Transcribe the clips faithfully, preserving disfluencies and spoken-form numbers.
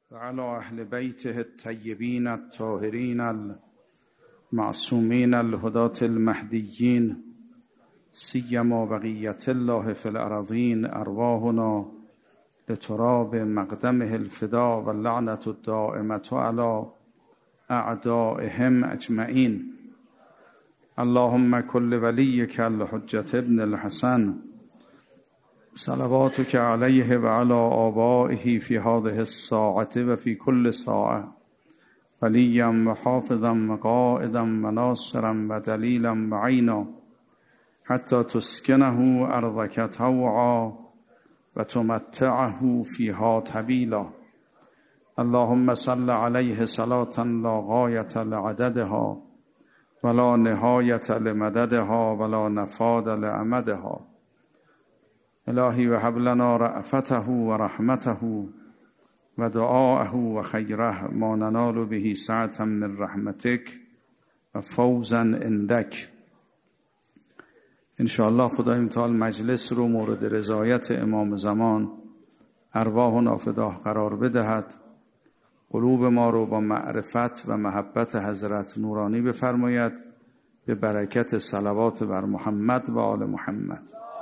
وعلى أهل بيته الطيبين الطاهرين المعصومين الهداة المهديين سيما بقية الله في الأراضين أرواحنا لتراب مقدمه الفداء واللعنة الدائمة على أعدائهم أجمعين. اللهم كل وليك الحجة ابن الحسن صلواتك عليه وعلى آبائه في هذه الساعة وفي كل ساعة وليا وحافظا وقائدا وناصرا ودليلا وعينا حتى تسكنه أرضك طوعا وتمتعه فيها طويلا. اللهم صل عليه صلاة لا غاية لعددها ولا نهاية لمددها ولا نفاد لأمدها. إلهي وهب لنا رأفته ورحمته ودعاءه وخيره ما ننال به سعة من رحمتك وفوزا عندك. انشاءالله خدای متعال مجلس رو مورد رضایت امام زمان ارواحنا فداه قرار بدهد، قلوب ما رو با معرفت و محبت حضرت نورانی بفرماید به برکت صلوات بر محمد و آل محمد.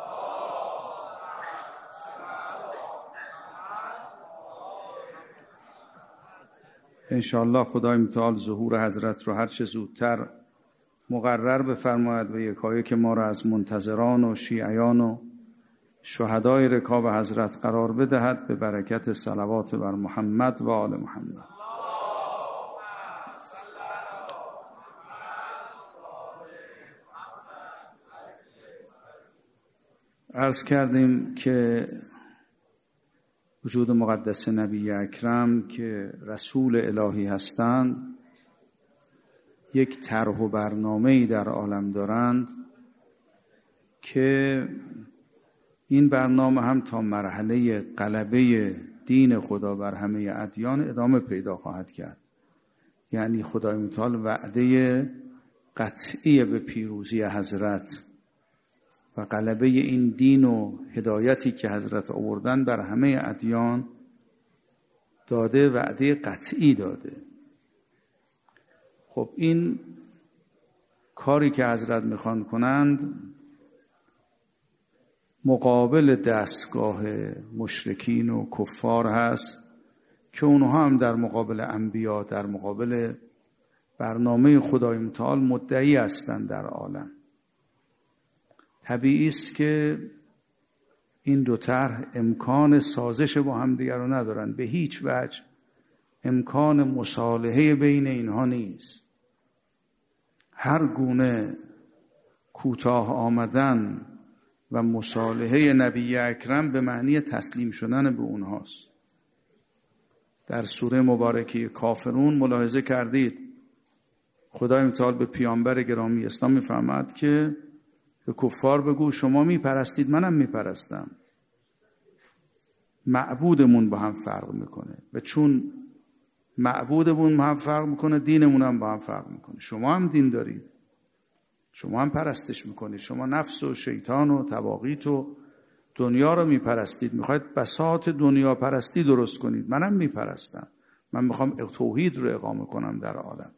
انشاءالله خدای متعال ظهور حضرت رو هر چه زودتر مقرر بفرماید و یکایک ما را از منتظران و شیعیان و شهدای رکاب حضرت قرار بدهد به برکت صلوات بر محمد و آل محمد. عرض کردیم که وجود مقدس نبی اکرم که رسول الهی هستند یک طرح و برنامه‌ای در عالم دارند که این برنامه هم تا مرحله غلبه دین خدا بر همه ادیان ادامه پیدا خواهد کرد. یعنی خدای متعال وعده قطعی به پیروزی حضرت و غلبه این دین و هدایتی که حضرت آوردن بر همه ادیان داده، وعده قطعی داده. خب این کاری که حضرت میخوان کنند مقابل دستگاه مشرکین و کفار هست که اونها هم در مقابل انبیا، در مقابل برنامه خدای متعال مدعی هستند در عالم. طبیعی است که این دو طرح امکان سازش با هم دیگر رو ندارند، به هیچ وجه امکان مصالحه بین اینها نیست. هر گونه کوتاه آمدن و مصالحه نبی اکرم به معنی تسلیم شدن به اونهاست. در سوره مبارکه کافرون ملاحظه کردید خدای متعال به پیامبر گرامی اسلام میفرماد که به کفار بگو شما میپرستید منم میپرستم، معبودمون با هم فرق میکنه و چون معبودمون با هم فرق میکنه دینمون هم با هم فرق میکنه. شما هم دین دارید، شما هم پرستش میکنید، شما نفس و شیطان و طواغیت و دنیا رو میپرستید، میخواید بساط دنیا پرستی درست کنید، منم میپرستم، من میخوام توحید رو اقامه کنم در عالم.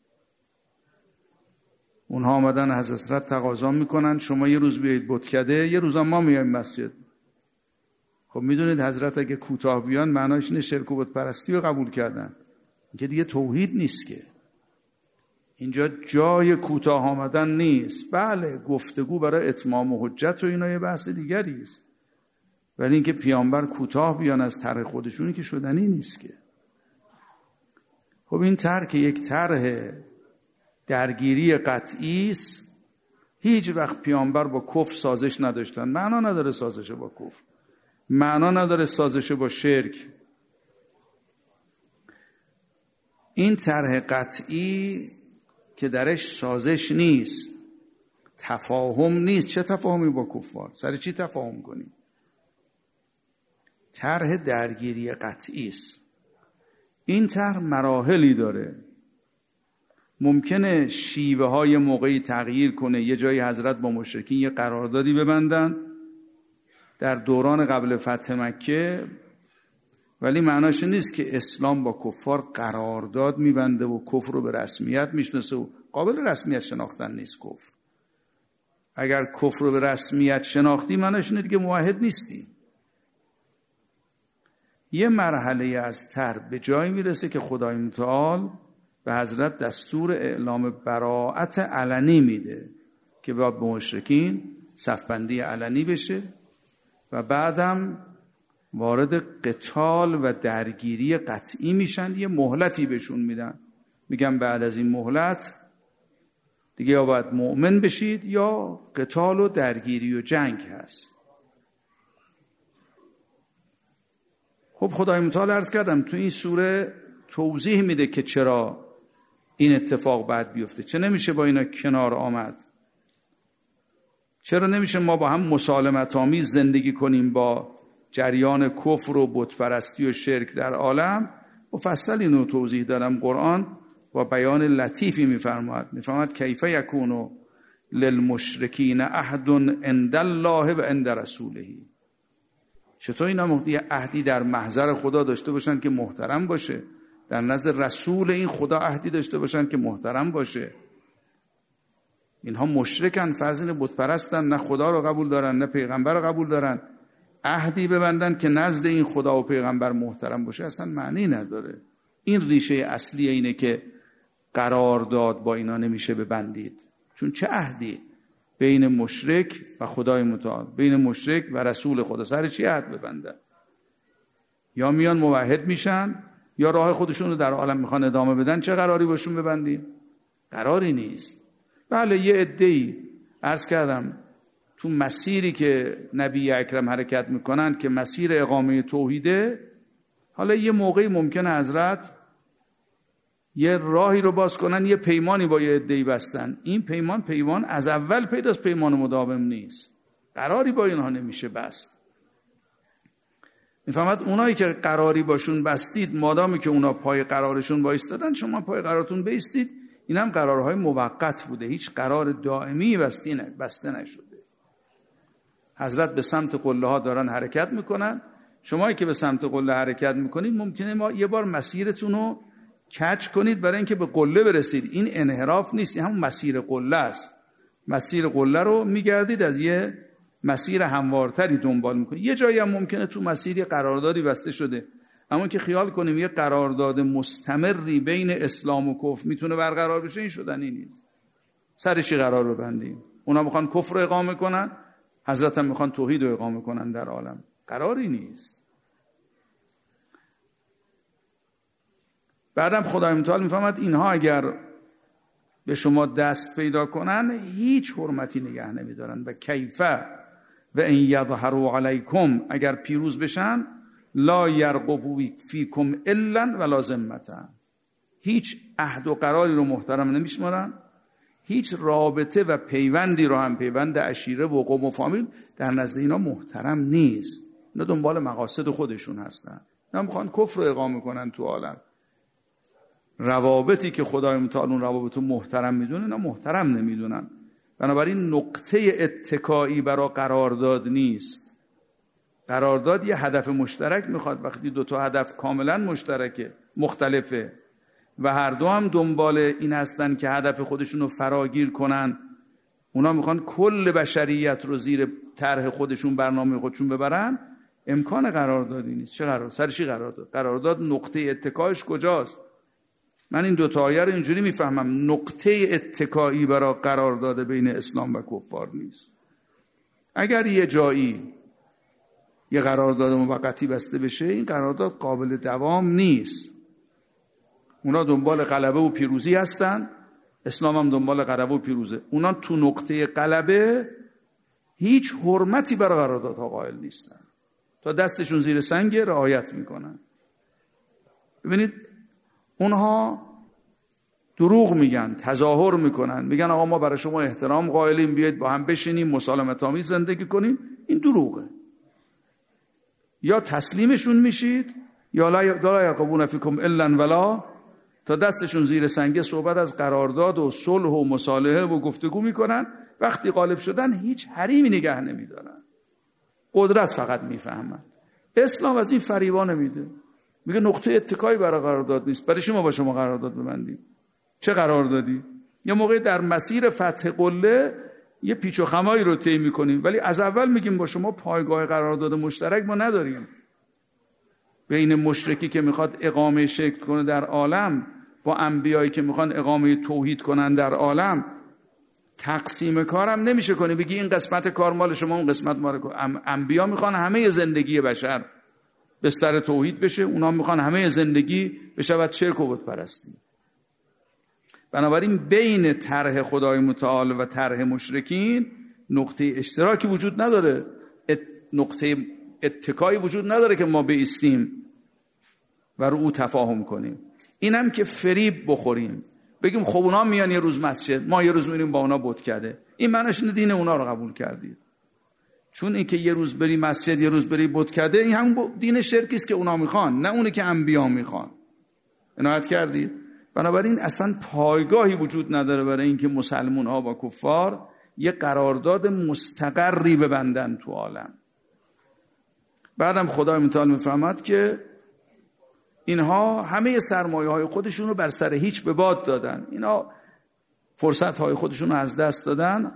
اونها آمدن حضرت تقاضا میکنن شما یه روز بیایید بتکده، یه روز هم ما میایم مسجد. خب میدونید حضرت اگه کوتاه بیان معناش اینه شرک و بت پرستی رو قبول کردن، که دیگه توحید نیست. که اینجا جای کوتاه آمدن نیست. بله گفتگو برای اتمام و حجت و اینا یه بحث دیگری است، ولی اینکه پیامبر کوتاه بیان از طرح خودشونی که شدنی نیست. که خب این طرح که یک طرح درگیری قطعی است، هیچ وقت پیامبر با کفر سازش نداشتن. معنا نداره سازش با کفر، معنا نداره سازش با شرک. این طرح قطعی که درش سازش نیست، تفاهم نیست. چه تفاهمی با کفار؟ سر چی تفاهم کنیم؟ طرح درگیری قطعی است. این طرح مراحلی داره. ممکنه شیوه های موقعی تغییر کنه. یه جایی حضرت با مشرکین یه قراردادی ببندن. در دوران قبل فتح مکه ولی معناش نیست که اسلام با کفار قرارداد میبنده و کفر رو به رسمیت میشناسه و قابل رسمیت شناختن نیست کفر. اگر کفر رو به رسمیت شناختی معناش اینه دیگه موحد نیستی. یه مرحله از تر به جایی میرسه که خدای متعال به حضرت دستور اعلام براءت علنی میده که باید به مشرکین صفبندی علنی بشه و بعدم وارد قتال و درگیری قطعی میشن. یه مهلتی بهشون میدن، میگن بعد از این مهلت دیگه یا باید مؤمن بشید یا قتال و درگیری و جنگ هست. خب خدای متعال عرض کردم تو این سوره توضیح میده که چرا این اتفاق بعد بیفته، چه نمیشه با اینا کنار آمد، چرا نمیشه ما با هم مسالمت آمیز زندگی کنیم با جریان کفر و بت پرستی و شرک در عالم. مفصل اینو توضیح دادم. قرآن با بیان لطیفی میفرماید، میفرماید کیف یکون للمشرکین عهد عند الله و عند رسوله. چطور اینا یه عهدی در محضر خدا داشته باشن که محترم باشه، در نزد رسول این خدا عهدی داشته باشن که محترم باشه؟ اینها مشرکن، فرزین بت پرستن، نه خدا رو قبول دارن نه پیغمبر رو قبول دارن. عهدی ببندن که نزد این خدا و پیغمبر محترم باشه اصلا معنی نداره. این ریشه اصلی اینه که قرارداد با اینا نمیشه ببندید. چون چه عهدی بین مشرک و خدای متعال، بین مشرک و رسول خدا، سر چی عهد ببندن؟ یا میان موحد میشن یا راه خودشون رو در عالم میخوان ادامه بدن. چه قراری باشون ببندیم؟ قراری نیست. بله یه عده‌ای عرض کردم تو مسیری که نبی اکرم حرکت میکنن که مسیر اقامه توحیده، حالا یه موقعی ممکنه حضرت یه راهی رو باز کنن، یه پیمانی با یه عده‌ای بستن. این پیمان پیمان از اول پیداست، پیمان مداوم نیست، قراری با اینها نمیشه بست. میفهمد اونایی که قراری باشون بستید، مادامی که اونا پای قرارشون بایستادن شما پای قرارتون بیستید. این هم قرارهای موقت بوده، هیچ قرار دائمی بسته نشده. حضرت به سمت قله ها دارن حرکت میکنن. شمایی که به سمت قله حرکت میکنید ممکنه ما یه بار مسیرتون رو کج کنید برای اینکه به قله برسید. این انحراف نیست، این هم مسیر قله است. مسیر قله رو میگردید، از یه مسیر هموارتری دنبال میکنید. یه جایی هم ممکنه تو مسیری قراردادی بسته شده، اما که خیال کنیم یه قرارداد مستمری بین اسلام و کفر میتونه برقرار بشه، این شدنی نیست. سر چی قرار ببندیم؟ اونا میخوان کفر رو اقامه کنن، حضرت هم میخوان توحید رو اقامه کنن در عالم. قراری نیست. بعدم خدای متعال میفهمد اینها اگر به شما دست پیدا کنن هیچ حرمتی نگه نمیدارن. و کیفه و ان یظهروا علیکم، اگر پیروز بشن، لا یرقبوا فیکم الا ولا ذمة، هیچ عهد و قراری رو محترم نمیشمارن، هیچ رابطه و پیوندی رو هم، پیوند عشیره و قوم و فامیل، در نزد اینا محترم نیست. اینا دنبال مقاصد خودشون هستن، اینا میخوان کفر رو اقامه کنن تو عالم. روابطی که خدای متعال اون روابط رو محترم میدونه اینا محترم نمیدونن. بنابراین نقطه اتکایی برای قرارداد نیست. قرارداد یه هدف مشترک میخواد. وقتی دو تا هدف کاملا مشترکه، مختلفه و هر دو هم دنبال این هستن که هدف خودشون رو فراگیر کنن، اونا میخوان کل بشریت رو زیر طرح خودشون، برنامه خودشون ببرن، امکان قراردادی نیست. چه قرار؟ سر چی قرارداد؟ قرارداد نقطه اتکایش کجاست؟ من این دو تا آیه رو اینجوری میفهمم، نقطه اتکایی برای قرارداد بین اسلام و کفار نیست. اگر یه جایی یه قرارداد موقتی بسته بشه، این قرارداد قابل دوام نیست. اونا دنبال غلبه و پیروزی هستن، اسلام هم دنبال غلبه و پیروزه. اونا تو نقطه غلبه هیچ حرمتی برای قراردادها قائل نیستن، تا دستشون زیر سنگ رعایت میکنن. ببینید اونها دروغ میگن، تظاهر میکنن، میگن آقا ما برای شما احترام قائلیم، بیاید با هم بشینیم مسالمت آمیز زندگی کنیم. این دروغه. یا تسلیمشون میشید یا لا یرقبون فیکم الا ولا، تا دستشون زیر سنگه صحبت از قرارداد و صلح و مصالحه و گفتگو میکنن. وقتی غالب شدن هیچ حریمی نگه نمیدارن، قدرت فقط میفهمن. اسلام از این فریبا نمیده. میگه نقطه اتکایی برای قرارداد نیست. برای شما با شما قرارداد ببندیم؟ چه قراردادی؟ یه موقع در مسیر فتح قله یه پیچ و خمایی رو طی می‌کنیم، ولی از اول میگیم با شما پایگاه قرارداد مشترک ما نداریم. بین مشرکی که میخواد اقامه شکل کنه در عالم با انبیایی که میخوان اقامه توحید کنن در عالم تقسیم کارم نمیشه کنی بگی این قسمت کار مال شما اون قسمت مال کن. انبیا میخوان همه زندگی بشر بستر توحید بشه، اونا میخوان همه زندگی بشود شرک و بت پرستی. بنابراین بین طرح خدای متعال و طرح مشرکین نقطه اشتراکی وجود نداره، ات... نقطه اتکایی وجود نداره که ما بایستیم و رو او تفاهم کنیم. اینم که فریب بخوریم بگیم خب اونا میان یه روز مسجد، ما یه روز میریم با اونا بت کرده، این معنیش اینه دین اونا رو قبول کردید. چون این که یه روز بری مسجد یه روز بری بت کرده، این همون دین شرکی است که اونا میخوان، نه اونه که انبیا میخوان. عنایت کردید؟ بنابراین اصلا پایگاهی وجود نداره برای اینکه مسلمان ها با کفار یه قرارداد مستقری ببندن تو عالم. بعدم خدای متعال میفرماد که اینها همه سرمایه های خودشون رو بر سر هیچ به باد دادن، اینا فرصت های خودشون رو از دست دادن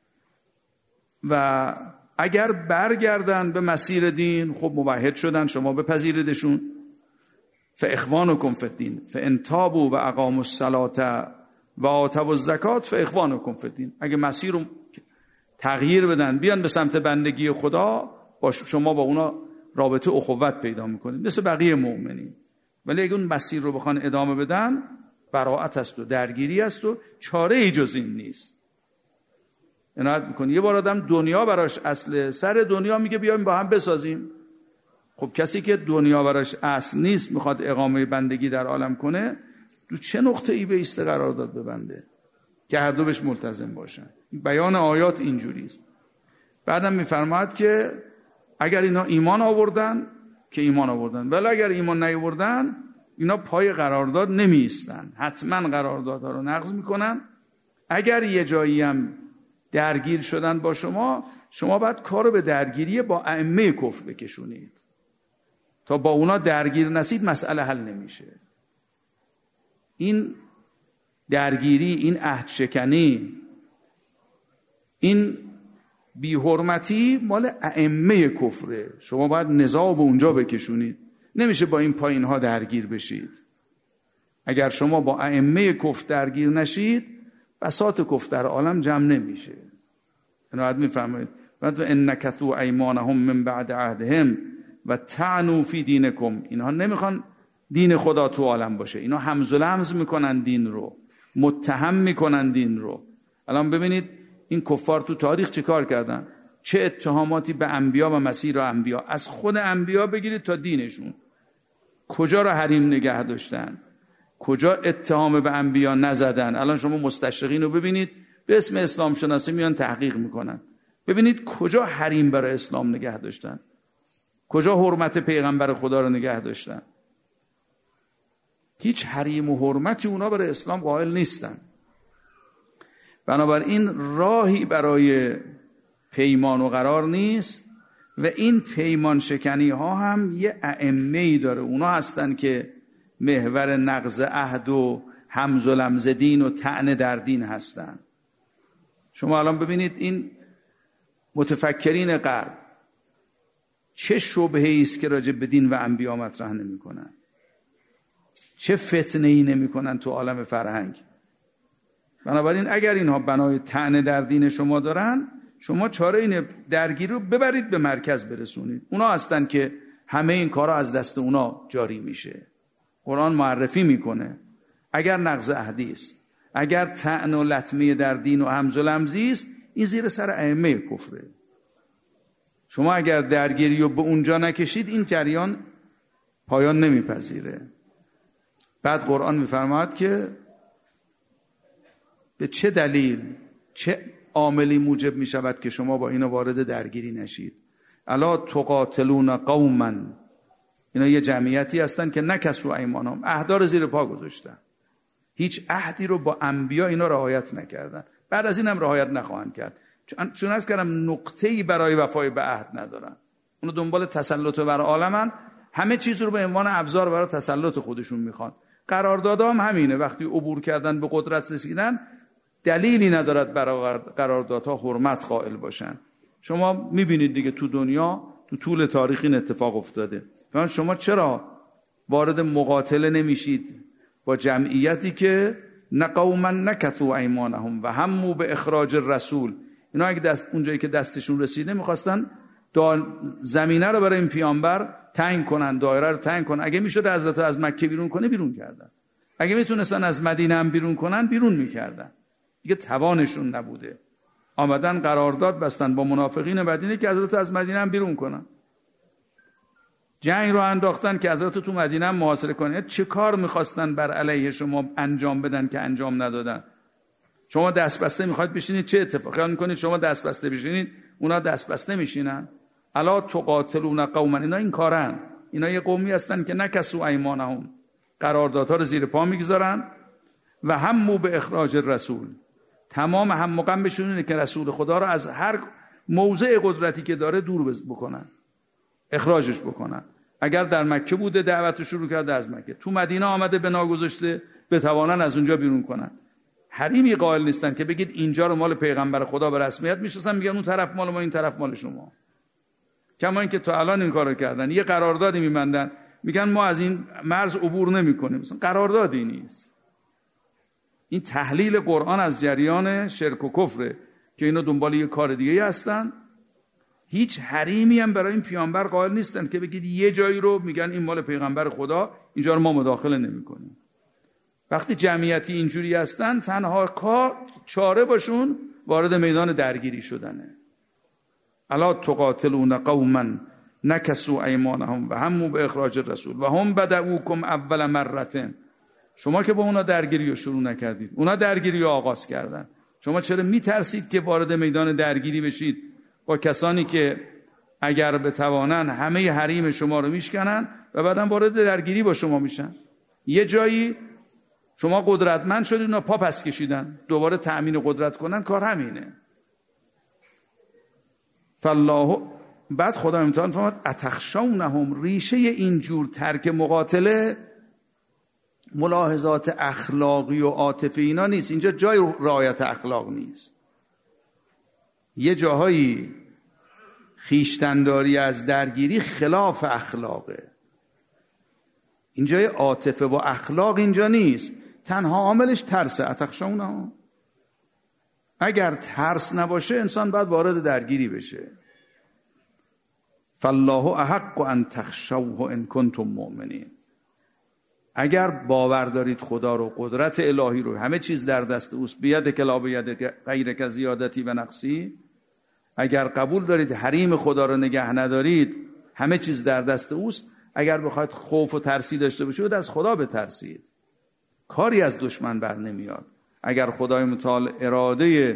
و اگر برگردن به مسیر دین خب موحد شدن، شما بپذیریدشون. فاخوانکم فی الدین فان تابوا و اقاموا الصلاة و آتوا الزکات فاخوانکم فی الدین. اگه مسیر رو تغییر بدن بیان به سمت بندگی خدا، با شما با اونا رابطه اخوت پیدا میکنید مثل بقیه مؤمنین. ولی اگه اون مسیر رو بخوان ادامه بدن براءت است و درگیری است و چاره ای جز این نیست. عنایت میکنی یه بار آدم دنیا براش اصله، سر دنیا میگه بیایم با هم بسازیم. خب کسی که دنیا براش اصل نیست میخواد اقامه بندگی در عالم کنه، تو چه نقطه ای به است قرارداد ببنده که هر دو بهش ملتزم باشن؟ بیان آیات اینجوری است. بعدم میفرماد که اگر اینا ایمان آوردن که ایمان آوردن، ولی اگر ایمان نیاوردن اینا پای قرارداد نمی ایستن، حتما قراردادها رو نقض میکنن. اگر یه جایی هم درگیر شدن با شما، شما باید کارو به درگیری با ائمه کفر بکشونید. تا با اونا درگیر نشید مسئله حل نمیشه. این درگیری، این عهد شکنی، این بی حرمتی مال ائمه کفره. شما باید نزاع به اونجا بکشونید، نمیشه با این پایین ها درگیر بشید. اگر شما با ائمه کفر درگیر نشید بساط کفر در عالم جمع نمیشه. عنایت میفرمایید بعد ان نکثوا ایمانهم من بعد عهدهم و طعنوا فی دینکم. اینها نمیخوان دین خدا تو عالم باشه، اینا همز و لمز میکنن دین رو، متهم میکنن دین رو. الان ببینید این کفار تو تاریخ چه کار کردن، چه اتهاماتی به انبیا و مسیر انبیا، از خود انبیا بگیرید تا دینشون، کجا را حریم نگه داشتن، کجا اتهام به انبیا نزدن. الان شما مستشرقین رو ببینید به اسم اسلام شناسی میان تحقیق میکنن، ببینید کجا حریم برای اسلام نگه داشتن، کجا حرمت پیغمبر خدا رو نگه داشتن. هیچ حریم و حرمتی اونا برای اسلام قائل نیستن. بنابراین راهی برای پیمان و قرار نیست و این پیمان شکنی ها هم یه ائمه‌ای داره، اونا هستن که محور نقض عهد و همز و لمز دین و طعن در دین هستن. شما الان ببینید این متفکرین غرب چه شبهه‌ای است که راجع به دین و انبیا مطرح نمی‌کنن، چه فتنه‌ای نمی‌کنن تو عالم فرهنگ. بنابراین اگر اینها بنای طعن در دین شما دارن، شما چاره اینه درگیری رو ببرید به مرکز برسونید. اونا هستن که همه این کارا از دست اونا جاری میشه. قرآن معرفی میکنه اگر نقض عهدی است، اگر طعن و لطمه در دین و همز و لمزی است، این زیر سر ائمه کفره. شما اگر درگیری رو به اونجا نکشید این جریان پایان نمیپذیره. بعد قرآن میفرماد که به چه دلیل، چه عاملی موجب می شود که شما با اینا وارد درگیری نشید. الا تقاتلون قوما، اینا یه جمعیتی هستن که نکثروا ایمانهم، عهدا رو زیر پا گذاشتن، هیچ عهدی رو با انبیا اینا رعایت نکردن، بعد از این هم رعایت نخواهند کرد. چون چون از کردم نقطه‌ای برای وفای به عهد ندارن. اونو دنبال تسلط بر عالمن، همه چیز رو به عنوان ابزار برای تسلط خودشون میخوان. قراردادها هم همینه، وقتی عبور کردن به قدرت رسیدن دلیلی ندارد برای قراردادها حرمت قائل باشن. شما میبینید دیگه تو دنیا تو طول تاریخ این اتفاق افتاده. شما چرا وارد مقاتله نمیشید با جمعیتی که نقوما نکثوا ایمانهم و هموا به اخراج الرسول؟ اینا اگه دست اونجایی که دستشون رسیده میخواستن زمینه رو برای این پیامبر تنگ کنن، دایره رو تنگ کنن. اگه میشد حضرت از مکه بیرون کنه بیرون کردن، اگه میتونستن از مدینه هم بیرون کنن بیرون میکردن. دیگه توانشون نبوده، آمدن قرارداد بستن با منافقین مدینه که حضرت از مدینه هم بیرون کنن. جنگ رو انداختن که حضرت تو مدینه هم محاصره کنن. چه کار میخواستن بر علیه شما انجام بدن که انجام ندادن؟ شما دست بسته میخواید بشینید، چه اتفاقی میکنید؟ شما دست بسته بشینید، اونا دست بسته میشینن. الا تقاتلون قوما، اینا این کارن. اینا یه قومی هستن که نکثوا ایمانهم، قراردادها رو زیر پا میگذارن و هموا به اخراج الرسول. تمام هم و غم بشون اینه که رسول خدا رو از هر موضع قدرتی که داره دور بکنن، اخراجش بکنن. اگر در مکه بوده دعوت رو شروع کرده از مکه، تو مدینه آمده بنا گذاشته، بتوانن از اونجا بیرون کنن. حریمی قائل نیستن که بگید اینجا رو مال پیغمبر خدا به رسمیت میشناسن، میگن اون طرف مال ما این طرف مال شما. کما اینکه تا الان این کارو کردن، یه قراردادی میبندن میگن ما از این مرز عبور نمیکنیم. مثلا قراردادی نیست. این تحلیل قرآن از جریان شرک و کفره که اینا دنبال یه کار دیگه هستن. هیچ حریمی هم برای این پیامبر قائل نیستن که بگید یه جایی رو میگن این مال پیغمبر خدا، اینجا رو ما مداخله نمیکنیم. وقتی جمعیتی اینجوری هستن، تنها کار چاره باشون وارد میدان درگیری شدنه. الا تقاتلون قوما نکثوا ایمانهم و هموا به اخراج الرسول و هم بدؤوکم اول مرة. شما که با اونا درگیری رو شروع نکردید، اونا درگیری رو آغاز کردن. شما چرا میترسید که وارد میدان درگیری بشید با کسانی که اگر بتوانن همه حریم شما رو میشکنن و بعداً وارد درگیری با شما میشن؟ یه جایی شما قدرتمند شدید، اونا پا پس کشیدن، دوباره تأمین قدرت کنن. کار همینه. فالله، بعد خدا امتحان فرمود اتخشونهم. ریشه اینجور ترک مقاتله ملاحظات اخلاقی و عاطفی اینا نیست. اینجا جای رعایت اخلاق نیست. یه جاهایی خیشتنداری از درگیری خلاف اخلاقه. اینجای عاطفه و اخلاق اینجا نیست. تنها عاملش ترسه. اتخشونهم، اگر ترس نباشه انسان باید وارد درگیری بشه. فالله احق ان تخشوه ان کنتم مؤمنین. اگر باور دارید خدا رو، قدرت الهی رو، همه چیز در دست اوست، بیاد کلا بیاد غیر که زیادتی و نقصی، اگر قبول دارید حریم خدا رو نگه ندارید، همه چیز در دست اوست، اگر بخواید خوف و ترسی داشته باشید از خدا بترسید. کاری از دشمن بر نمیاد. اگر خدای متعال اراده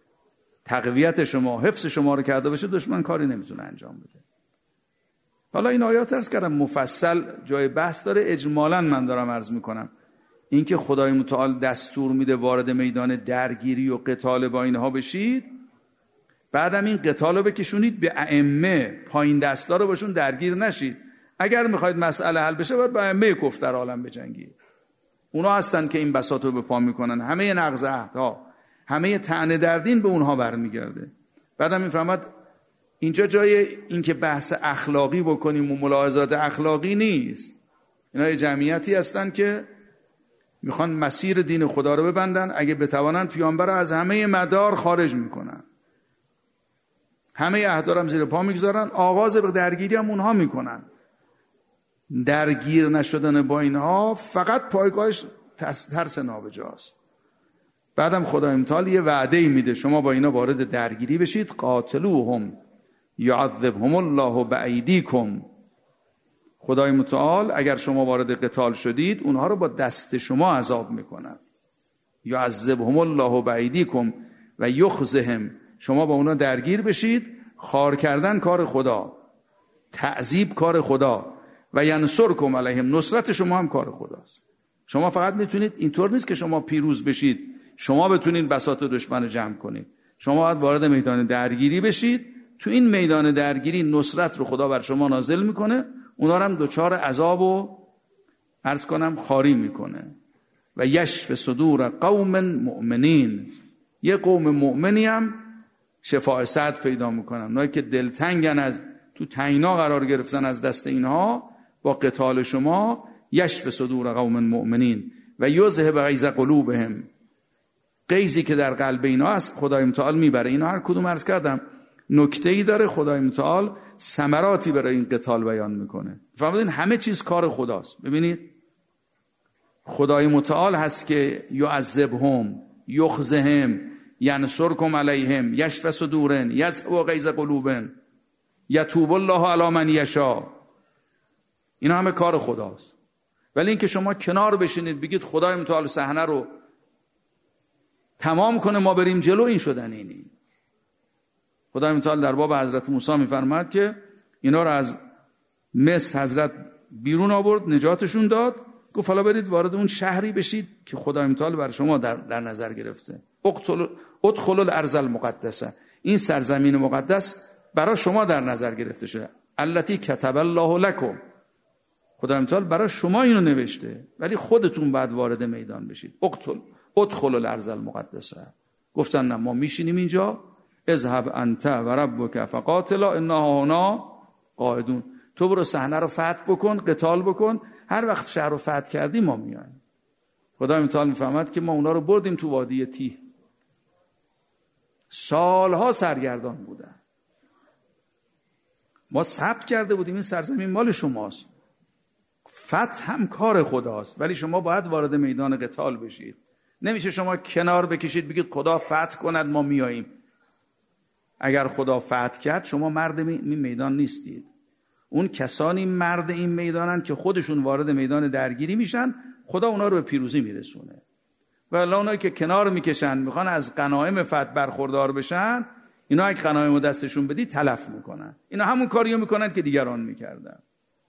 تقویت شما، حفظ شما رو کرده باشه، دشمن کاری نمیتونه انجام بده. حالا این آیات عرض کردم مفصل جای بحث داره، اجمالاً من دارم عرض میکنم. اینکه خدای متعال دستور میده وارد میدان درگیری و قتال با اینها بشید، بعدم این قتال رو بکشونید به ائمه، پایین دستا رو باشون درگیر نشید. اگر میخواید مسئله حل بشه باید با ائمه کفر در عالم بجنگید. اونا هستن که این بساط رو به پا میکنن. همه نقض عهدها، همه طعنه در دین به اونها برمیگرده. بعدم میفهمد اینجا جای اینکه بحث اخلاقی بکنیم و ملاحظات اخلاقی نیست. اینا جمعیتی هستن که میخوان مسیر دین خدا رو ببندن. اگه بتوانن پیامبر رو از همه مدار خارج میکنن، همه اهدارم زیر پا میگذارن، آغاز به درگیری هم اونها میکنن. درگیر نشدن با اینها فقط پایگاهش ترس نابجاست. بعدم خدا امتحال یه وعده میده شما با اینا وارد درگیری بشید. قاتلوهم یعذبهم الله بایدیکم. خدای متعال اگر شما وارد قتال شدید اونها رو با دست شما عذاب میکنن. یعذبهم الله بایدیکم و یخزهم. شما با اونا درگیر بشید. خار کردن کار خدا، تعذیب کار خدا. و ینصرکم علیهم، نصرت شما هم کار خداست. شما فقط میتونید، اینطور نیست که شما پیروز بشید شما بتونید بساط دشمن رو جمع کنید. شما باید وارد میدان درگیری بشید. تو این میدان درگیری نصرت رو خدا بر شما نازل میکنه. اونا رو هم دچار عذاب و عرض کنم خاری میکنه. و یشف صدور قوم مؤمنین، یه قوم مؤمنی هم شفاء صدر پیدا میکنن. اونایی که دلتنگن، از تو تنگنا قرار گرفتن از دست اینها با قتال شما، یشف صدور قوم مؤمنین و یذهب غیظ قلوبهم، غیظی که در قلب اینا هست خدای متعال میبره. اینا هر کدوم عرض کردم نکته‌ای داره، خدای متعال ثمراتی برای این قتال بیان میکنه. فهمیدین همه چیز کار خداست. ببینید خدای متعال هست که یعذبهم، یخزهم، ینصرکم علیهم، یشف صدورن، یذهب غیظ قلوبن، یتوب الله علی من یشاء. اینا همه کار خداست. ولی اینکه شما کنار بشینید بگید خدای متعال صحنه رو تمام کنه ما بریم جلو، این شدن اینی. خدای متعال در باب حضرت موسی میفرماد که اینا رو از مصر حضرت بیرون آورد، نجاتشون داد، گفت حالا برید وارد اون شهری بشید که خدای متعال برای شما در, در نظر گرفته. ادخلوا الارض المقدسه، این سرزمین مقدس برای شما در نظر گرفته شده. التی کتب الله لکم، خدای متعال برای شما اینو نوشته، ولی خودتون بعد وارد میدان بشید. اقتل ادخلوا الارض المقدسه. گفتن نه ما میشینیم اینجا، اذهب انت و ربک فقاتلا انا هنا قاعدون. تو برو صحنه رو فتح بکن، قتال بکن، هر وقت شهر رو فتح کردی ما میایم. خدای متعال میفهمد که ما اونا رو بردیم تو وادی تیه، سالها سرگردان بودن، ما ثبت کرده بودیم این سرزمین مال شماست، فتح هم کار خداست، ولی شما باید وارد میدان قتال بشید. نمیشه شما کنار بکشید بگید خدا فتح کند ما میاییم. اگر خدا فتح کرد شما مرد این میدان نیستید. اون کسانی مرد این میدانن که خودشون وارد میدان درگیری میشن، خدا اونا رو به پیروزی میرسونه. و الا اونایی که کنار میکشن میخوان از غنایم فتح برخوردار بشن، اینا اگه غنایم رو دستشون بدی تلف میکنن. اینا همون کاریو میکنن که دیگران میکردن.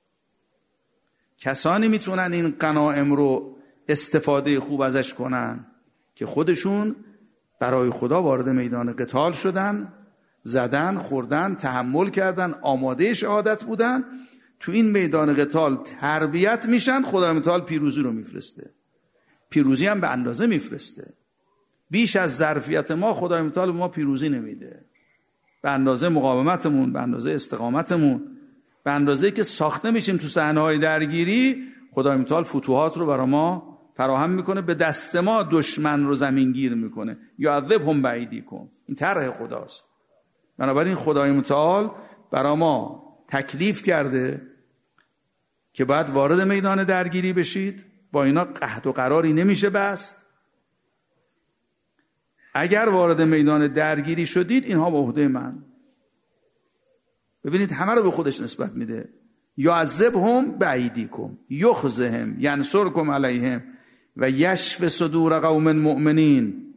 کسانی میتونن این غنایم رو استفاده خوب ازش کنن که خودشون برای خدا وارد میدان قتال شدن، زدن، خوردن، تحمل کردن، آماده شهادت بودن، تو این میدان قتال تربیت میشن. خدای متعال پیروزی رو میفرسته، پیروزی هم به اندازه میفرسته. بیش از ظرفیت ما خدای متعال به ما پیروزی نمیده. به اندازه مقاومتمون، به اندازه استقامتمون، به اندازه که ساخته میشیم تو صحنه‌های درگیری، خدای متعال فتوحات رو برای ما فراهم میکنه، به دست ما دشمن رو زمینگیر میکنه. یعذبهم بایدیکم، این طرح خداست. بنابراین خدای متعال برای ما تکلیف کرده که بعد وارد میدان درگیری بشید. با اینا قحط و قراری نمیشه بست. اگر وارد میدان درگیری شدید اینها به عهده من. ببینید همه رو به خودش نسبت میده. یعذبهم بایدیکم، یخزهم، ینصرکم علیهم و یشف صدور قوم مؤمنین.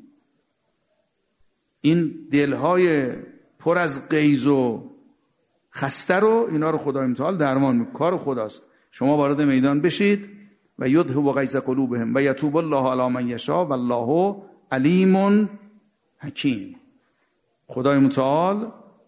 این دلهای پر از غیظ و خسته رو، اینا رو خدای متعال درمان میکنه. کار خداست. شما وارد میدان بشید و یذهب غیظ قلوبهم و یتوب الله علی من یشاء والله علیم حکیم. خدای متعال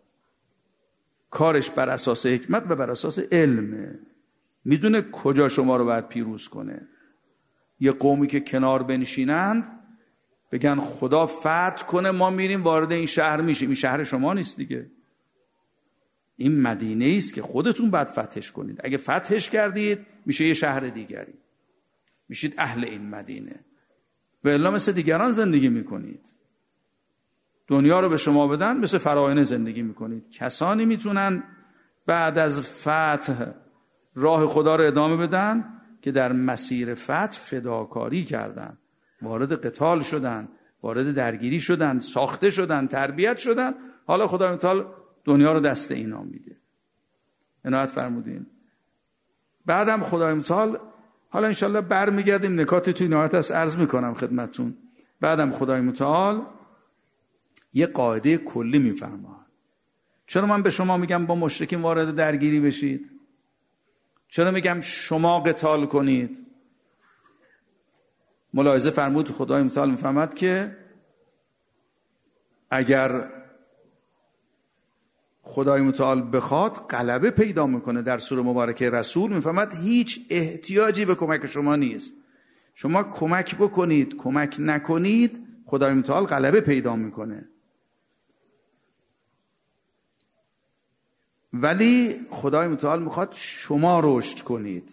کارش بر اساس حکمت و بر اساس علمه. میدونه کجا شما رو باید پیروز کنه. یه قومی که کنار بنشینند بگن خدا فتح کنه ما میریم وارد این شهر میشیم، این شهر شما نیست دیگه، این مدینه است که خودتون باید فتحش کنید. اگه فتحش کردید میشه یه شهر دیگری، میشید اهل این مدینه، و الا مثل دیگران زندگی میکنید. دنیا رو به شما بدن مثل فراعنه زندگی میکنید. کسانی میتونن بعد از فتح راه خدا رو ادامه بدن که در مسیر فتح فداکاری کردن، وارد قتال شدن، وارد درگیری شدن، ساخته شدن، تربیت شدن. حالا خدا متعال دنیا رو دست اینا میده. عنایت فرمودین. بعدم خدای متعال، حالا انشالله برمیگردیم نکاتی توی نهایت از عرض میکنم خدمتتون. بعدم خدای متعال یه قاعده کلی میفرماد. چرا من به شما میگم با مشرکین وارد درگیری بشید؟ چرا میگم شما قتال کنید؟ ملاحظه فرمود خدای متعال میفرماد که اگر خدای متعال بخواد غلبه پیدا میکنه. در سوره مبارکه رسول میفهمد هیچ احتیاجی به کمک شما نیست. شما کمک بکنید کمک نکنید خدای متعال غلبه پیدا میکنه. ولی خدای متعال میخواد شما رشد کنید.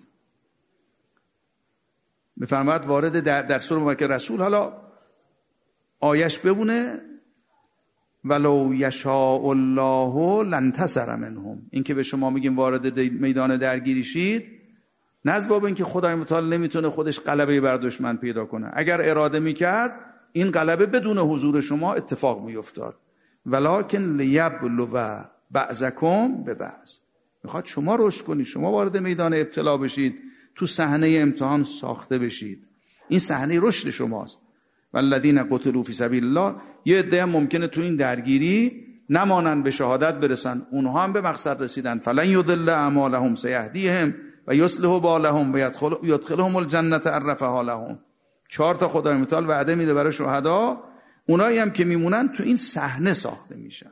میفرماید وارد در, در سوره مبارکه رسول، حالا آیش بمونه ولو یشاء الله لانتصر منهم. این که به شما میگیم وارد میدان درگیری شید، نه از باب اینکه خدای متعال نمیتونه خودش غلبه بر دشمن پیدا کنه. اگر اراده میکرد این غلبه بدون حضور شما اتفاق میافتاد. ولکن لیبلو بعضکم به بعض. میخواد شما رشد کنید، شما وارد میدان ابتلا بشید، تو صحنه امتحان ساخته بشید. این صحنه رشد شماست. والذین قتلوا فی سبیل الله. یه عده ممکنه تو این درگیری نمانن، به شهادت برسن، اونها هم به مقصد رسیدن. فلن یضل اعمالهم سیهدیهم و یصلح بالهم و یدخلهم الجنه عرفها لهم. چهار تا خدای متعال وعده میده برای شهدا، اونایی هم که میمونن تو این صحنه ساخته میشن.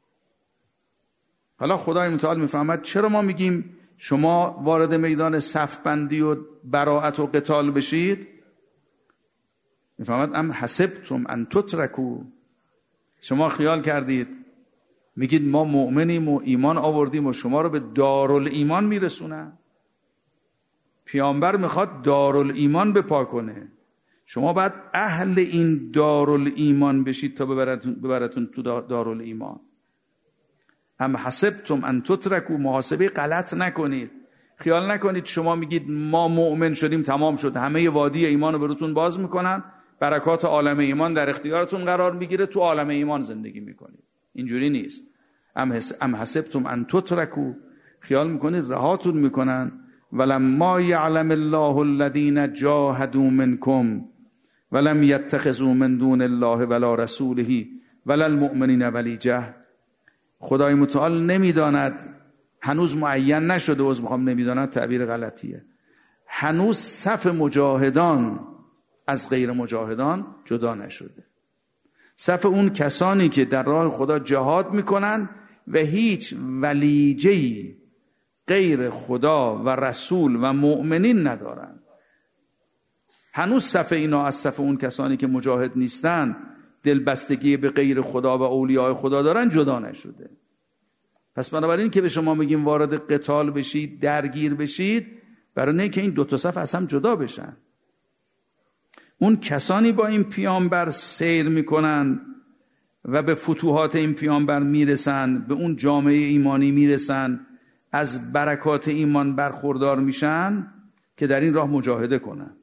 حالا خدای متعال میفهمد چرا ما میگیم شما وارد میدان صف بندی و براءت و قتال بشید. میفهمد ام حسبتم ان تترکوا. شما خیال کردید میگید ما مؤمنیم و ایمان آوردیم و شما رو به دارالایمان میرسونن. پیامبر میخواد دارالایمان بپا کنه. شما باید اهل این دارالایمان بشید تا ببرتون, ببرتون تو دارالایمان. ام حسبتم ان تترکوا. محاسبه غلط نکنید. خیال نکنید شما میگید ما مؤمن شدیم تمام شد، همه وادی ایمان رو براتون باز میکنن، برکات عالم ایمان در اختیارتون قرار میگیره، تو عالم ایمان زندگی میکنید. اینجوری نیست. ام حسبتم ان تترکوا. خیال میکنید رهاتون میکنن. ولما یعلم الله الذین جاهدوا منکم ولم یتخذوا من دون الله ولا رسوله ولا المؤمنین ولیجه. خدای متعال نمیداند، هنوز معین نشده، عذر میخوام نمیداند تعبیر غلطیه، هنوز صف مجاهدان از غیر مجاهدان جدا نشده. صف اون کسانی که در راه خدا جهاد میکنن و هیچ ولیجه‌ای غیر خدا و رسول و مؤمنین ندارن، هنوز صف اینا از صف اون کسانی که مجاهد نیستن، دلبستگی به غیر خدا و اولیاء خدا دارن، جدا نشده. پس بنابراین که به شما میگیم وارد قتال بشید، درگیر بشید، برای نه که این دو تا صف از هم جدا بشن. اون کسانی با این پیامبر سیر میکنن و به فتوحات این پیامبر میرسن، به اون جامعه ایمانی میرسن، از برکات ایمان برخوردار میشن که در این راه مجاهده کنن.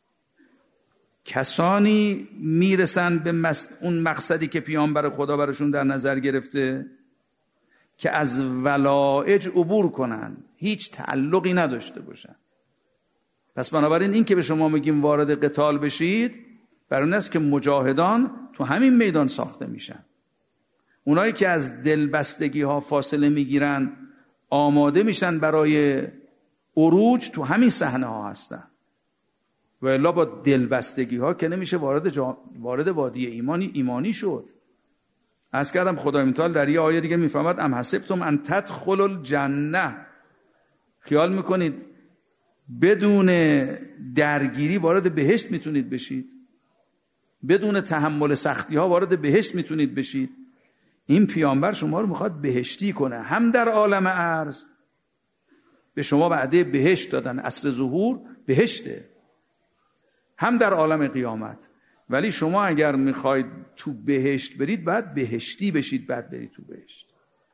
کسانی میرسن به مس... اون مقصدی که پیامبر خدا براشون در نظر گرفته که از ولایج عبور کنن، هیچ تعلقی نداشته باشن. پس بنابراین این که به شما میگیم وارد قتال بشید، برای این است که مجاهدان تو همین میدان ساخته میشن. اونایی که از دلبستگی ها فاصله میگیرن، آماده میشن برای عروج، تو همین صحنه ها هستن. و الا با دلبستگی ها که نمیشه وارد جا... وارد وادی ایمانی ایمانی شد. از کردم خدای متعال در یه آیه دیگه میفهمد ام حسبتم ان تدخلوا الجنه. خیال میکنید بدون درگیری وارد بهشت میتونید بشید؟ بدون تحمل سختی ها وارد بهشت میتونید بشید؟ این پیامبر شما رو میخواد بهشتی کنه. هم در عالم ارض به شما وعده بهشت دادن، عصر ظهور بهشته، هم در عالم قیامت. ولی شما اگر میخواید تو بهشت برید، باید بهشتی بشید، بعد برید تو بهشت.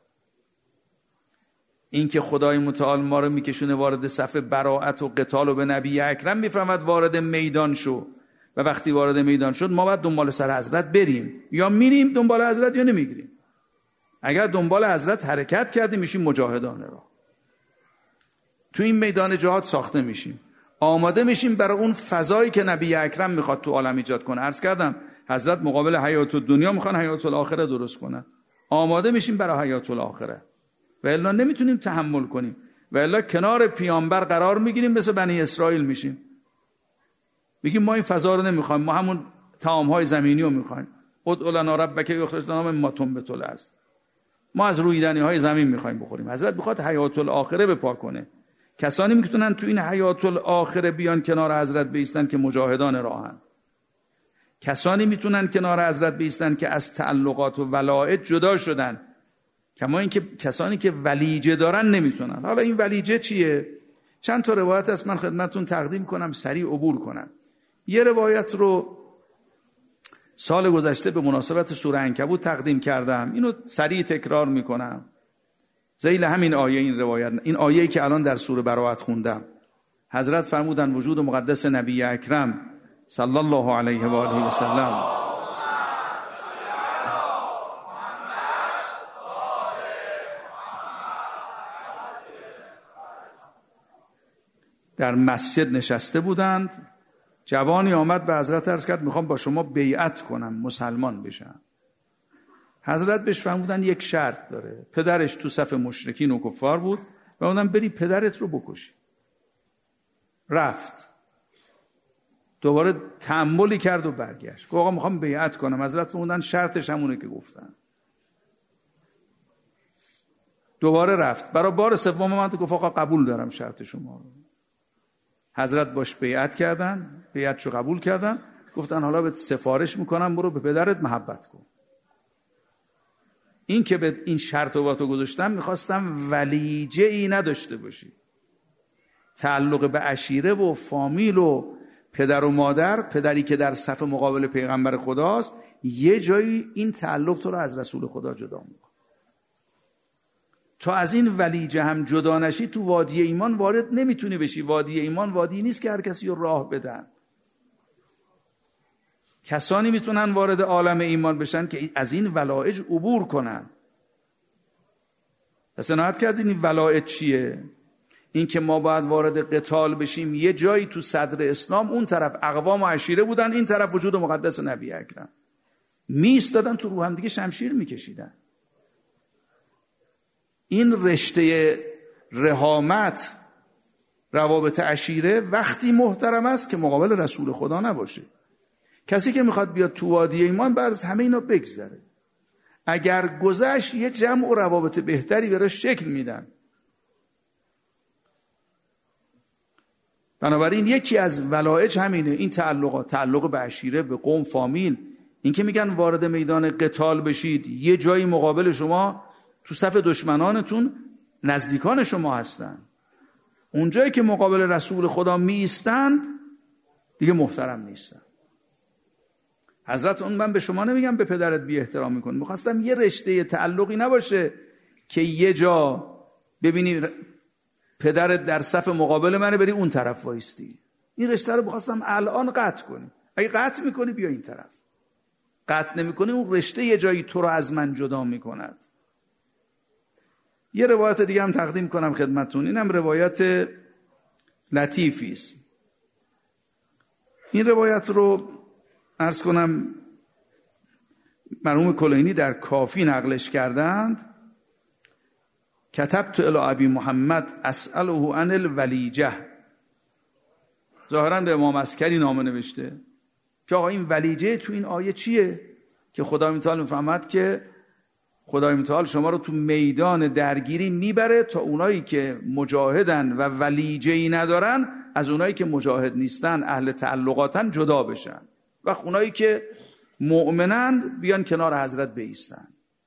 این که خدای متعال ما رو میکشونه وارد صف براءت و قتال و به نبی اکرم میفرماد وارد میدان شو، و وقتی وارد میدان شد ما باید دنبال سر حضرت بریم، یا میریم دنبال حضرت یا نمیگیریم. اگر دنبال حضرت حرکت کردیم میشیم مجاهدان را، تو این میدان جهاد ساخته میشیم، آماده میشیم برای اون فضایی که نبی اکرم میخواد تو عالم ایجاد کنه. عرض کردم حضرت مقابل حیات الدنیا میخوان حیات الاخره درست کنن، آماده میشیم برای حیات الاخره. و الا نمیتونیم تحمل کنیم، و الا کنار پیامبر قرار میگیریم، مثل بنی اسرائیل میشیم، میگیم ما این فضا رو نمیخوایم، ما همون طعام‌های زمینی رو میخوایم. ادع لنا ربک یخرج لنا مما تنبت الارض. ما از رویدنی های زمین میخوایم بخوریم. حضرت میخواد حیات الاخره بپا کنه. کسانی میتونن تو این حیات الاخره بیان کنار حضرت بایستن که مجاهدان راهن. کسانی میتونن کنار حضرت بایستن که از تعلقات و ولایت جدا شدن. کما اینکه کسانی که ولیجه دارن نمیتونن. حالا این ولیجه چیه؟ چند تا روایت هست، من خدمتتون تقدیم کنم سریع عبور کنم. یه روایت رو سال گذشته به مناسبت سوره عنکبوت تقدیم کردم، اینو سریع تکرار میکنم. ذیل همین آیه این روایت، این آیه‌ای که الان در سوره براءت خوندم. حضرت فرمودن وجود مقدس نبی اکرم صلی الله علیه و آله و سلم در مسجد نشسته بودند. جوانی آمد به حضرت عرض کرد میخوام با شما بیعت کنم، مسلمان بشم. حضرت بهش فرمودن یک شرط داره. پدرش تو صف مشرکین و کفار بود و اونم بری پدرت رو بکشی. رفت دوباره تأملی کرد و برگشت. گفت آقا میخوام بیعت کنم. حضرت فرمودن شرطش همونه که گفتن. دوباره رفت. برای بار سوم من گفت آقا قبول دارم شرط شما رو. حضرت باش بیعت کردن، بیعتشو قبول کردن. گفتن حالا بهت سفارش میکنم برو به پدرت محبت کن. این که به این شرط و با تو گذاشتم میخواستم ولیجه ای نداشته باشی. تعلق به عشیره و فامیل و پدر و مادر، پدری که در صف مقابل پیغمبر خداست، یه جایی این تعلق تو رو از رسول خدا جدا میکنه. تا از این ولیجه هم جدا نشی تو وادی ایمان وارد نمیتونی بشی. وادی ایمان وادی نیست که هر کسی رو راه بدن. کسانی میتونن وارد عالم ایمان بشن که از این ولایج عبور کنن. پس نهایت کردین این ولایج چیه؟ این که ما باید وارد قتال بشیم. یه جایی تو صدر اسلام اون طرف اقوام و عشیره بودن، این طرف وجود مقدس نبی اکرم. میستادن تو رو هم دیگه شمشیر میکشیدن. این رشته رحامت، روابط عشیره وقتی محترم است که مقابل رسول خدا نباشه. کسی که میخواد بیاد تو وادی ایمان بعد از همه اینا بگذره. اگر گذشت یه جمع و روابط بهتری براش شکل میدن. بنابراین یکی از ولایج همینه، این تعلقات، تعلق به عشیره، به قوم، فامیل. این که میگن وارد میدان قتال بشید، یه جایی مقابل شما تو صف دشمنانتون نزدیکان شما هستن. اونجایی که مقابل رسول خدا می ایستند دیگه محترم نیستن. حضرت اون من به شما نمیگم به پدرت بی احترام میکن. میخواستم یه رشته تعلقی نباشه که یه جا ببینی پدرت در صف مقابل منه بری اون طرف وایستی. این رشته رو میخواستم الان قطع کنی. اگه قطع میکنی بیا این طرف. قطع نمیکنی اون رشته یه جایی تو رو از من جدا میکند. یه روایت دیگه هم تقدیم کنم خدمتتون. اینم روایت لطیفی است. این روایت رو عرض کنم مرحوم کلینی در کافی نقلش کردند. کتبت الی ابی محمد اسأله عن الولیجه. ظاهرا به امام عسکری نامه نوشته که آقا این ولیجه تو این آیه چیه؟ که خدای متعال میفهمد که خدای متعال شما رو تو میدان درگیری میبره تا اونایی که مجاهدن و ولیجه‌ای ندارن از اونایی که مجاهد نیستن، اهل تعلقاتن، جدا بشن و اونایی که مؤمنند بیان کنار حضرت بایستن.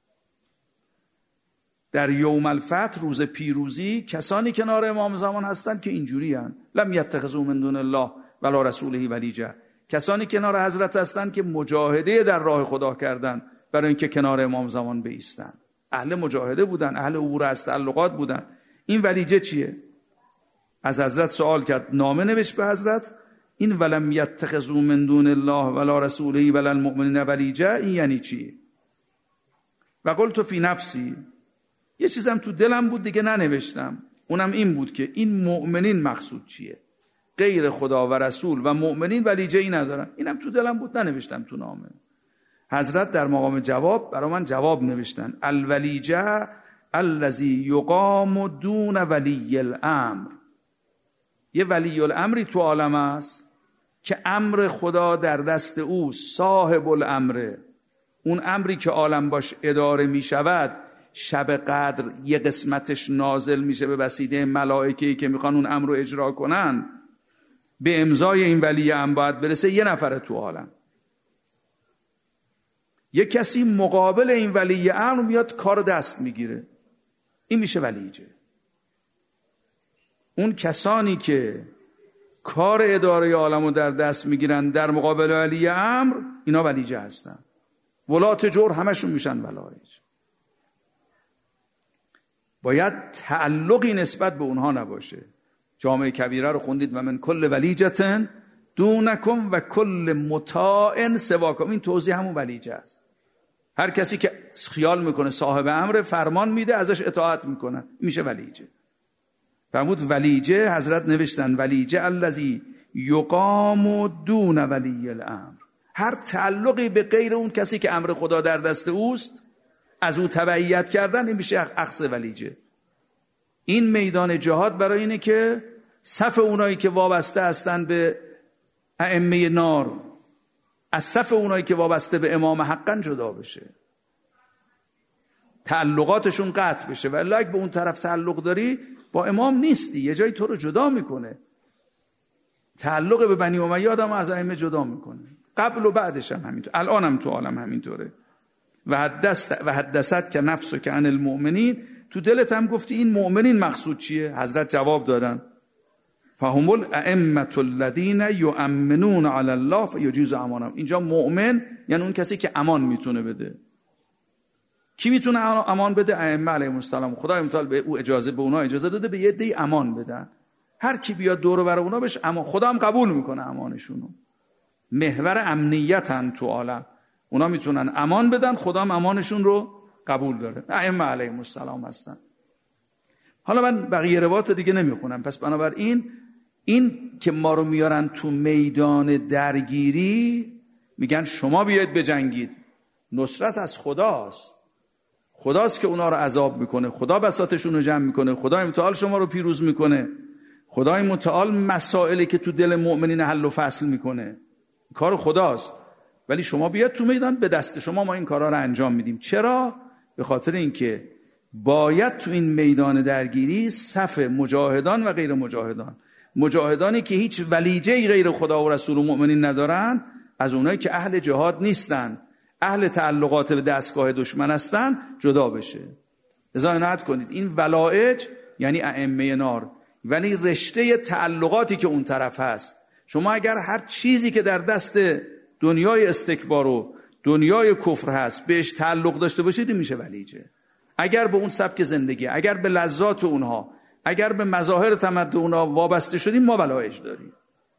در یوم الفتح، روز پیروزی، کسانی کنار امام زمان هستن که اینجوری هستن. لم یتخذوا من دون الله ولا رسوله ولیجه. کسانی کنار حضرت هستن که مجاهده در راه خدا کردن برای اینکه کنار امام زمان بایستن. اهل مجاهده بودن، اهل عبور از تعلقات بودن. این ولیجه چیه؟ از حضرت سوال کرد، نامه نوشت به حضرت. این ولم یتخذوا من دون الله ولا رسوله ولا المؤمنین ولیجه، این یعنی چی؟ و قلت فی نفسی، یه چیزم تو دلم بود دیگه ننوشتم، اونم این بود که این مؤمنین مقصود چیه؟ غیر خدا و رسول و مؤمنین ولیجه ای ندارن. اینم تو دلم بود ننوشتم تو نامه. حضرت در مقام جواب برای من جواب نوشتن، الولیجه الذی یقام دون ولی الامر. یه ولی الامری تو عالم است که امر خدا در دست او، صاحب الامره. اون امری که عالم باش اداره می شود، شب قدر یه قسمتش نازل میشه به وسیله ملائکه‌ای که میخوان اون امر رو اجرا کنن، به امضای این ولی امر باید برسه یه نفر تو عالم. یه کسی مقابل این ولی امر میاد کار دست میگیره، این میشه ولیجه. اون کسانی که کار اداره عالم رو در دست میگیرن در مقابل ولی امر، اینا ولیجه هستن. ولات جور همشون میشن ولایج. باید تعلقی نسبت به اونها نباشه. جامعه کبیره رو خوندید و من کل ولیجتن دونکم و کل مطاعن سواکم. این توضیح همون ولیجه است. هر کسی که خیال میکنه صاحب امر، فرمان میده ازش اطاعت میکنن، میشه ولیجه. فرمود ولیجه، حضرت نوشتن ولیجه الذی یقام دون ولی الامر. هر تعلقی به غیر اون کسی که امر خدا در دست اوست از او تبعیت کردن، این میشه اخذ ولیجه. این میدان جهاد برای اینه که صف اونایی که وابسته هستن به ائمه نار از صف اونایی که وابسته به امام حقا جدا بشه، تعلقاتشون قطع بشه. و الا اگه به اون طرف تعلق داری با امام نیستی، یه جایی تو رو جدا میکنه. تعلق به بنی امیه آدم از ائمه جدا میکنه، قبل و بعدش هم همینطور، الان هم تو عالم همینطوره. و حدثت و حدثت که نفس که عن المؤمنین، تو دلت هم گفتی این مؤمنین مقصود چیه؟ حضرت جواب دادن فهم الائمه الذین یؤمنون علی الله فیجوز امانهم. اینجا مؤمن یعنی اون کسی که امان میتونه بده. کی میتونه امان بده؟ ائمه علیهم السلام. خدای متعال به او اجازه به اونها اجازه داده به یه عده‌ای امان بدن. هر کی بیاد دور و بر اونها بهش امان، خدا هم قبول میکنه امانشونو. محور امنیتن تو عالم، اونا میتونن امان بدن، خدا هم امانشون رو قبول داره. ائمه علیهم السلام هستن. حالا من بقیه روایات دیگه نمیخونم. پس بنابراین این که ما رو میارن تو میدان درگیری، میگن شما بیاید بجنگید، نصرت از خداست. خداست که اونا رو عذاب میکنه، خدا بساطشون رو جمع میکنه، خدای متعال شما رو پیروز میکنه، خدای متعال مسائلی که تو دل مؤمنین حل و فصل میکنه، کار خداست. ولی شما بیاد تو میدان، به دست شما ما این کارا رو انجام میدیم. چرا؟ به خاطر اینکه باید تو این میدان درگیری صف مجاهدان و غیر مجاهدان، مجاهدانی که هیچ ولیجه‌ای غیر خدا و رسول و مؤمنین ندارن، از اونایی که اهل جهاد نیستن، اهل تعلقات به دستگاه دشمن هستن، جدا بشه. لذا عنایت کنید این ولایج یعنی ائمه نار، ولی رشته تعلقاتی که اون طرف هست. شما اگر هر چیزی که در دست دنیای استکبار و دنیای کفر هست بهش تعلق داشته باشید، میشه ولیجه. اگر به اون سبک زندگی، اگر به لذات اونها، اگر به مظاهر تمدن اونها وابسته شدیم، ما ولایج داریم.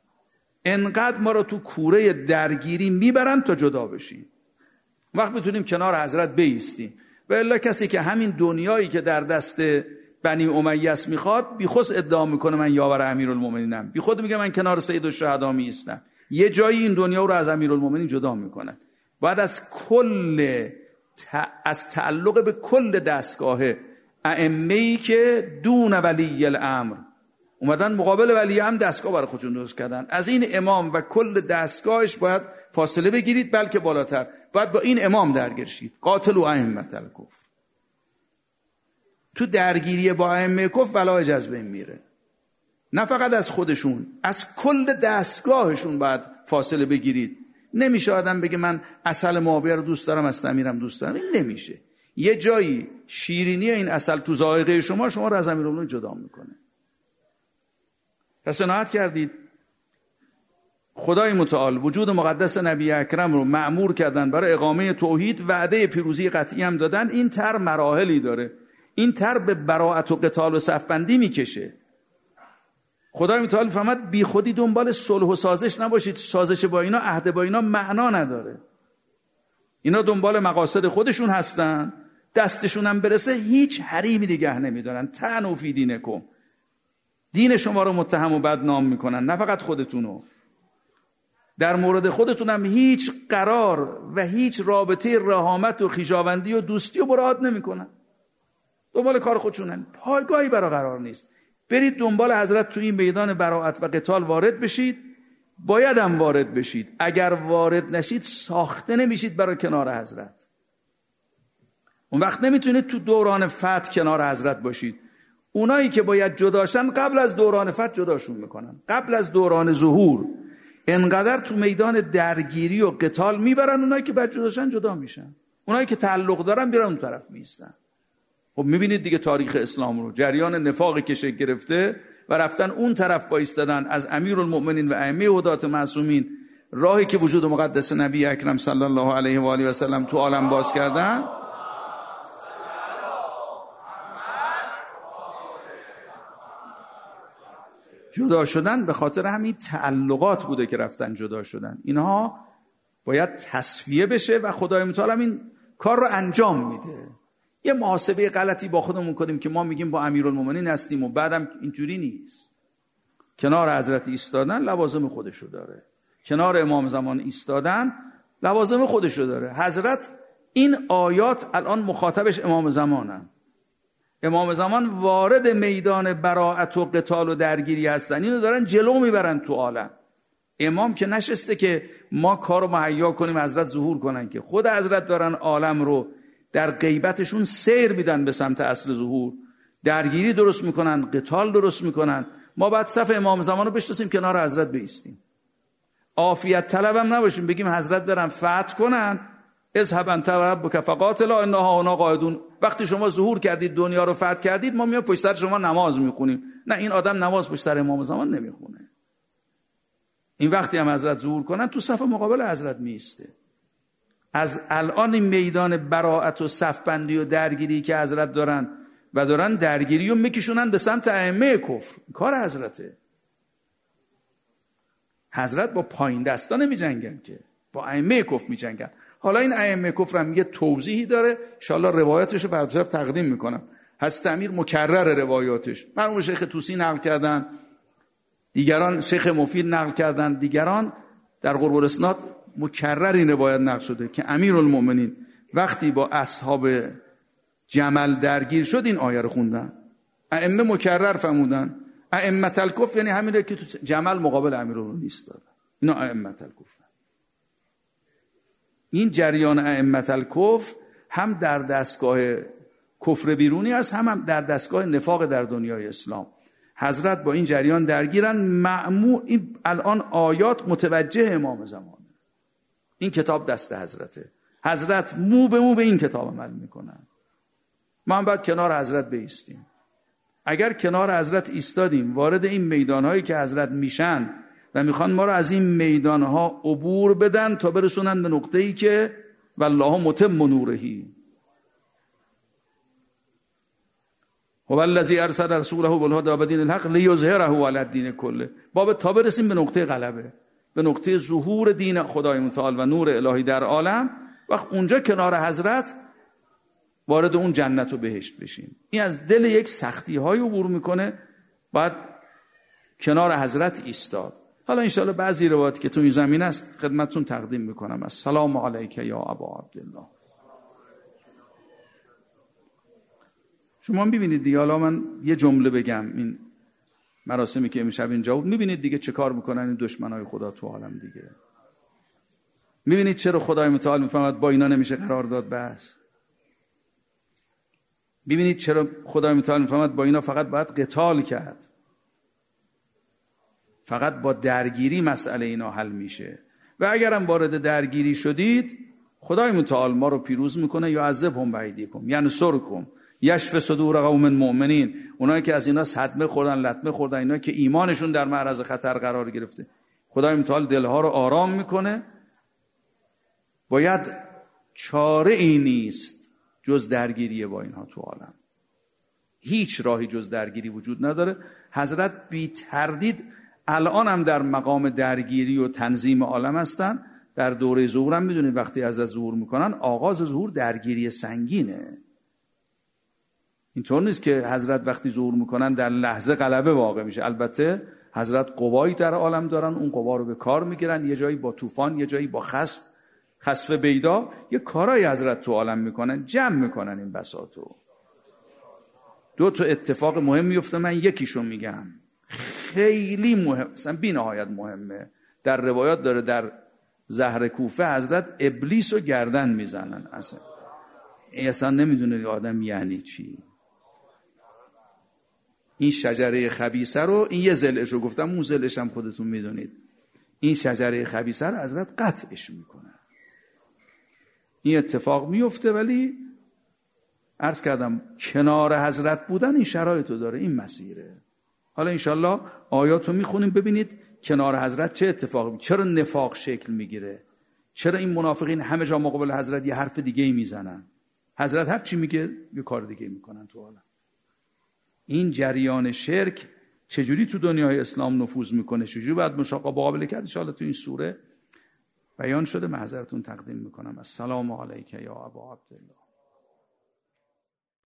انقدر ما رو تو کوره درگیری میبرن تا جدا بشیم، وقت میتونیم کنار حضرت بایستیم. و الا کسی که همین دنیایی که در دست بنی امیه است میخواد، بیخود ادعا میکنه من یاور امیرالمومنینم، بیخود میگه من کنار سید الشهدا میایستم، یه جایی این دنیا رو از امیرالمومنین جدا میکنه. باید از کل ت... از تعلق به کل دستگاه ائمه‌ای که دون ولی الامر اومدن مقابل ولی امر دستگاه برای خودشون درست کردن، از این امام و کل دستگاهش باید فاصله بگیرید، بلکه بالاتر باید با این امام درگیر شید. قاتل و ائمه الکفر. تو درگیری با ائمه کفر ولایج از بین میره، نه فقط از خودشون، از کل دستگاهشون باید فاصله بگیرید. نمیشه آدم بگه من عسل معاویه رو دوست دارم، از امیرم دوست دارم. این نمیشه. یه جایی شیرینی این عسل تو ذائقه شما شما رو از امیرالمومنین جدا میکنه. پس عنایت کردید خدای متعال وجود مقدس نبی اکرم رو مأمور کردن برای اقامه توحید، وعده پیروزی قطعی هم دادن. این تر مراحلی داره، این تر به براءت و قتال و صفبندی میکشه. خدای متعال فرمود بی خودی دنبال صلح و سازش نباشید، سازش با اینا، عهد با اینا معنا نداره. اینا دنبال مقاصد خودشون هستن، دستشون هم برسه هیچ حریمی نگه نمیدارن. طعنوا فی دینکم، دین شما رو متهم و بدنام میکنن، نه فقط خودتونو، در مورد خودتون هم هیچ قرار و هیچ رابطه رحامت و خویشاوندی و دوستی و برات نمیکنن. دنبال کار خودشونن، پایگاهی برای قرار نیست. برید دنبال حضرت تو این میدان براءت و قتال وارد بشید، باید هم وارد بشید. اگر وارد نشید ساخته نمیشید برای کنار حضرت. اون وقت نمیتونید تو دوران فتح کنار حضرت باشید. اونایی که باید جداشن قبل از دوران فتح جداشون میکنن، قبل از دوران ظهور انقدر تو میدان درگیری و قتال میبرن، اونایی که بعد جداشن جدا میشن، اونایی که تعلق دارن میرن اون طرف میستن. خب میبینید دیگه تاریخ اسلام رو، جریان نفاقی که شکل گرفته و رفتن اون طرف وایستادن از امیرالمؤمنین و ائمه هدات معصومین، راهی که وجود مقدس نبی اکرم صلی الله علیه و آله و سلم تو عالم باز کردن. جدا شدن به خاطر همین تعلقات بوده که رفتن جدا شدن. اینها باید تصفیه بشه و خدای متعال این کار رو انجام میده. یه محاسبه غلطی با خودمون کنیم که ما میگیم با امیرالمومنین هستیم و بعدم اینجوری نیست. کنار حضرت ایستادن لوازم خودشو داره، کنار امام زمان ایستادن لوازم خودشو داره. حضرت این آیات الان مخاطبش امام زمانن. امام زمان وارد میدان براءت و قتال و درگیری هستن، اینو دارن جلو میبرن تو عالم. امام که نشسته که ما کارو مهیا کنیم حضرت ظهور کنن، که خود حضرت دارن عالم رو در غیبتشون سیر میدن به سمت اصل ظهور، درگیری درست میکنن، قتال درست میکنن. ما بعد صف امام زمان رو بشناسیم، کنار حضرت بیستیم، عافیت طلبم نباشیم، بگیم حضرت برن فتح کنن، اذهب انت و ربک فقاتلا انها هنا قاعدون. وقتی شما ظهور کردید دنیا رو فتح کردید، ما میام پشت سر شما نماز میخونیم. نه، این آدم نماز پشت سر امام زمان نمیخونه. این وقتی هم حضرت ظهور کنن تو صف مقابل حضرت میسته. از الان این میدان براءت و صفبندی و درگیری که حضرت دارن و دارن درگیری رو میکشونن به سمت ائمه کفر، کار حضرته. حضرت با پایین دستا نمیجنگن که، با ائمه کفر میجنگن. حالا این ائمه کفر هم یه توضیحی داره، ان شاءالله روایتش رو بعد تقدیم میکنم. حضرت امیر مکرر روایاتش، مرحوم شیخ طوسی نقل کردن، دیگران شیخ مفید نقل کردن، دیگران در قرب الاسناد مکرر این روایت نقل شده که امیرالمؤمنین وقتی با اصحاب جمل درگیر شد این آیه رو خوندن. ائمه مکرر فرمودن ائمه الکفر، یعنی همینه که تو جمل مقابل امیرالمؤمنین ایستادن، اینا ائمه الکفر. این جریان ائمه الکفر هم در دستگاه کفر بیرونی است، هم, هم در دستگاه نفاق در دنیای اسلام. حضرت با این جریان درگیرن. معمو این الان آیات متوجه امام زمان، این کتاب دست حضرته، حضرت مو به مو به این کتاب عمل میکنن. ما هم باید کنار حضرت بیستیم. اگر کنار حضرت ایستادیم، وارد این میدانهایی که حضرت میشن و میخوان ما رو از این میدانها عبور بدن تا برسونن به نقطه‌ای که والله متم نورهی هو الذی ارسل رسوله بالهدی و بدین الحق لیظهره علی الدین کله، باب تا برسیم به نقطه غلبه، به نقطه ظهور دین خدای متعال و نور الهی در عالم. وقت اونجا کنار حضرت وارد اون جنت و بهشت بشیم. این از دل یک سختی های عبور میکنه، باید کنار حضرت ایستاد. حالا انشاءالله بعضی روایات که تو این زمین است خدمتتون تقدیم میکنم. السلام علیک یا ابا عبدالله. شما میبینید دیگه، حالا من یه جمله بگم، این مراسمی که امشب اینجا بود، میبینید دیگه چه کار میکنن این دشمنای خدا تو عالم دیگه. میبینید چرا خدای متعال میفهمد با اینا نمیشه قرارداد بس. میبینید چرا خدای متعال میفهمد با اینا فقط باید قتال کرد، فقط با درگیری مسئله اینا حل میشه. و اگرم وارد درگیری شدید، خدای متعال ما رو پیروز میکنه. یا عذبهم بایدیکم ینصرکم یشفی صدور قوم مؤمنین. اونایی که از اینا صدمه خوردن، لطمه خوردن، اینا که ایمانشون در معرض خطر قرار گرفته، خدای متعال دلها رو آرام میکنه. باید چاره ای نیست جز درگیری با اینها تو عالم. هیچ راهی جز درگیری وجود نداره. حضرت بی تردید الان هم در مقام درگیری و تنظیم عالم هستن. در دوره ظهور هم میدونید وقتی از ظهور میکنن، آغاز ظهور درگیری سنگینه. اینطور نیست که حضرت وقتی ظهور میکنن در لحظه غلبه واقع میشه. البته حضرت قوایی در عالم دارن، اون قوا رو به کار میگیرن، یه جایی با طوفان، یه جایی با خسف خسف بیدا، یه کارای حضرت تو عالم میکنن، جمع میکنن این بساطو. دو تا اتفاق مهم میفته، من یکیشو میگم، خیلی مهم، اصلا بی نهایت مهمه. در روایات داره در زهر کوفه حضرت ابلیس رو گردن میزنن. اصلا اصلا نمیدونه آدم یعنی چی. این شجره خبیثه رو، این یه ضلعش رو گفتم، اون ضلعش هم خودتون میدونید. این شجره خبیثه رو حضرت قطعش میکنه. این اتفاق میفته، ولی عرض کردم کنار حضرت بودن این شرایطو داره، این مسیره. حالا انشالله آیاتو میخونیم ببینید کنار حضرت چه اتفاقی می، چرا نفاق شکل میگیره، چرا این منافقین همه جا مقابل حضرت یه حرف دیگه ای میزنن، حضرت هر چی میگه یه کار دیگه میکنن تو عالم. این جریان شرک چجوری تو دنیای اسلام نفوذ میکنه، چجوری باید مقابله کرد، ان شاء الله تو این سوره بیان شده. من حضرتون تقدیم میکنم. السلام علیک یا ابا عبدالله.